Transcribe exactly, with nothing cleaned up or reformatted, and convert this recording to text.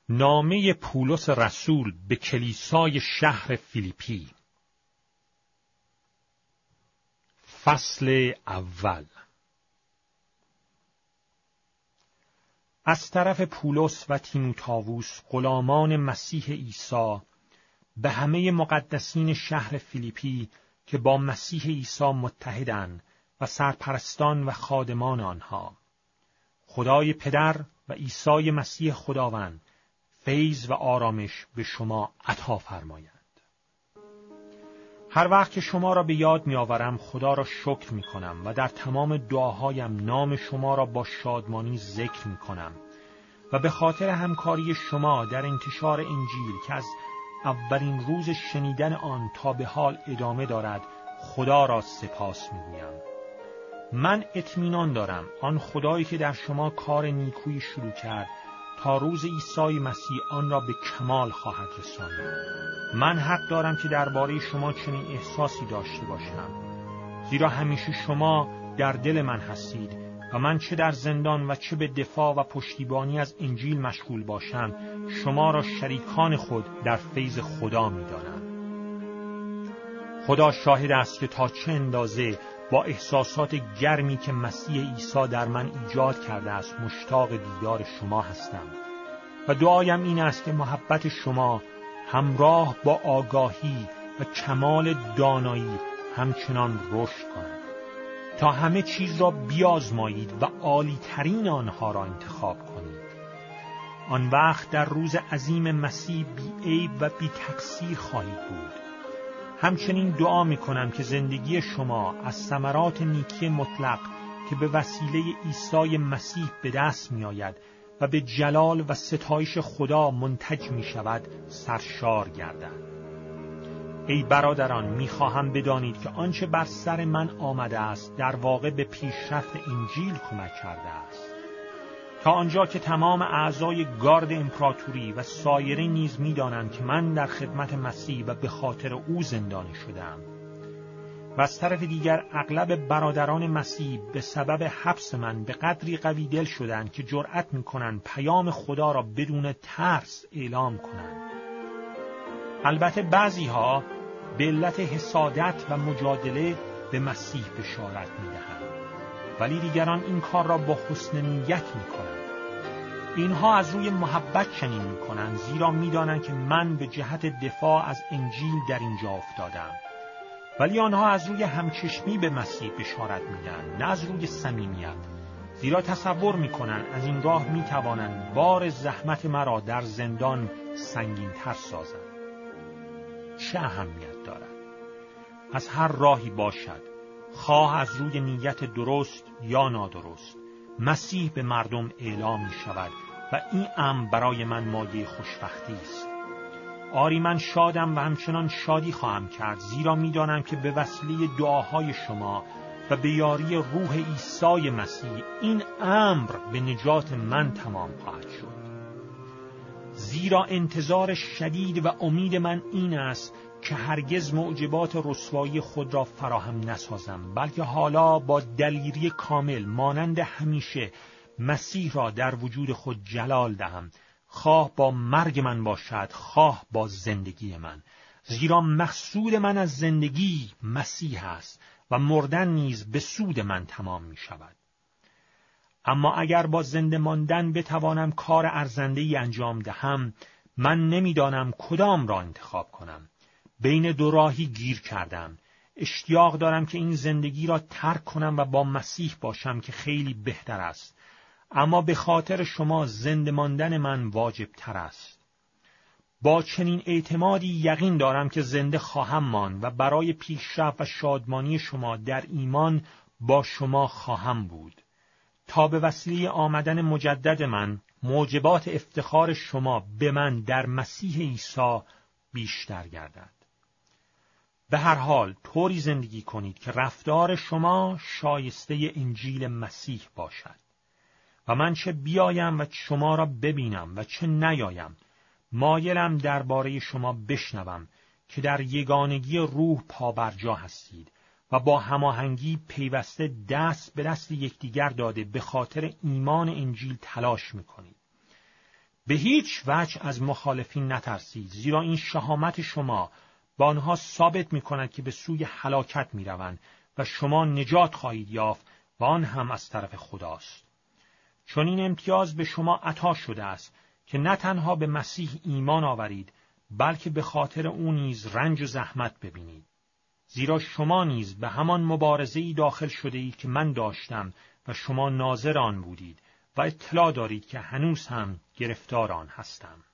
نامه پولس رسول به کلیسای شهر فیلیپی. فصل اول. از طرف پولس و تیموتائوس غلامان مسیح عیسی به همه مقدسین شهر فیلیپی که با مسیح عیسی متحدند و سرپرستان و خادمان آنها، خدای پدر و عیسی مسیح خداوند فیض و آرامش به شما عطا فرمایند. هر وقت که شما را به یاد می آورم خدا را شکر می کنم و در تمام دعاهایم نام شما را با شادمانی ذکر می کنم و به خاطر همکاری شما در انتشار انجیل که از اولین روز شنیدن آن تا به حال ادامه دارد خدا را سپاس می گویم. من اطمینان دارم آن خدایی که در شما کار نیکویی شروع کرد تا روز عیسی مسیح آن را به کمال خواهد رسانید. من حق دارم که درباره شما چنین احساسی داشته باشم، زیرا همیشه شما در دل من هستید و من چه در زندان و چه به دفاع و پشتیبانی از انجیل مشغول باشم شما را شریکان خود در فیض خدا می دانم. خدا شاهد است که تا چه اندازه با احساسات گرمی که مسیح عیسی در من ایجاد کرده است مشتاق دیدار شما هستم و دعایم این است که محبت شما همراه با آگاهی و کمال دانایی همچنان رشد کند تا همه چیز را بیازمایید و عالی ترین آنها را انتخاب کنید. آن وقت در روز عظیم مسیح بی عیب و بی تقصیر خواهید بود. همچنین دعا می کنم که زندگی شما از ثمرات نیکی مطلق که به وسیله عیسی مسیح به دست می آید و به جلال و ستایش خدا منتج می شود سرشار گردد. ای برادران، می خواهم بدانید که آنچه بر سر من آمده است در واقع به پیشرفت انجیل کمک کرده است، تا آنجا که تمام اعضای گارد امپراتوری و سایرین نیز می دانند که من در خدمت مسیح و به خاطر او زندانی شدم. و از طرف دیگر اغلب برادران مسیح به سبب حبس من به قدری قوی دل شدند که جرأت می کنند پیام خدا را بدون ترس اعلام کنند. البته بعضی ها به علت حسادت و مجادله به مسیح بشارت می دهند، ولی دیگران این کار را با حسن نیت می کنند. اینها از روی محبت چنین می کنند، زیرا می دانند که من به جهت دفاع از انجیل در اینجا افتادم. ولی آنها از روی همچشمی به مسیح بشارت می دهند، نه از روی صمیمیت، زیرا تصور می کنند از این راه می توانند بار زحمت مرا در زندان سنگین تر سازند. چه اهمیت دارد؟ از هر راهی باشد، خواه از روی نیت درست یا نادرست، مسیح به مردم اعلام می شود و این امر برای من مایه خوشبختی است. آری من شادم و همچنان شادی خواهم کرد، زیرا می دانم که به وسیله دعاهای شما و به یاری روح عیسی مسیح این امر به نجات من تمام خواهد شد. زیرا انتظار شدید و امید من این است که هرگز معجبات رسوایی خود را فراهم نسازم، بلکه حالا با دلیری کامل مانند همیشه مسیح را در وجود خود جلال دهم، خواه با مرگ من باشد خواه با زندگی من، زیرا مقصود من از زندگی مسیح است و مردن نیز به سود من تمام می شود. اما اگر با زنده ماندن بتوانم کار ارزنده‌ای انجام دهم، من نمیدانم کدام را انتخاب کنم. بین دو راهی گیر کردم. اشتیاق دارم که این زندگی را ترک کنم و با مسیح باشم که خیلی بهتر است، اما به خاطر شما زنده ماندن من واجب تر است. با چنین اعتمادی یقین دارم که زنده خواهم ماند و برای پیشرفت و شادمانی شما در ایمان با شما خواهم بود، تا به وسیله آمدن مجدد من موجبات افتخار شما به من در مسیح عیسی بیشتر گردد. به هر حال طوری زندگی کنید که رفتار شما شایسته انجیل مسیح باشد و من چه بیایم و شما را ببینم و چه نیایم مایلم درباره شما بشنوم که در یگانگی روح پابرجا هستید و با هماهنگی پیوسته دست به دست یکدیگر داده به خاطر ایمان انجیل تلاش میکنید. به هیچ وجه از مخالفین نترسید، زیرا این شهامت شما با آنها ثابت می‌کند که به سوی هلاکت می‌روند و شما نجات خواهید یافت و آن هم از طرف خداست. چون این امتیاز به شما عطا شده است که نه تنها به مسیح ایمان آورید، بلکه به خاطر او نیز رنج و زحمت ببینید. زیرا شما نیز به همان مبارزه‌ای داخل شده اید که من داشتم و شما ناظر آن بودید و اطلاع دارید که هنوز هم گرفتار آن هستم.